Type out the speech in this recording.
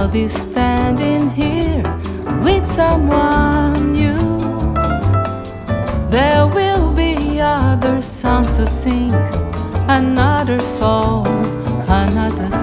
I'll be standing here with someone new. There will be other songs to sing, another fall, another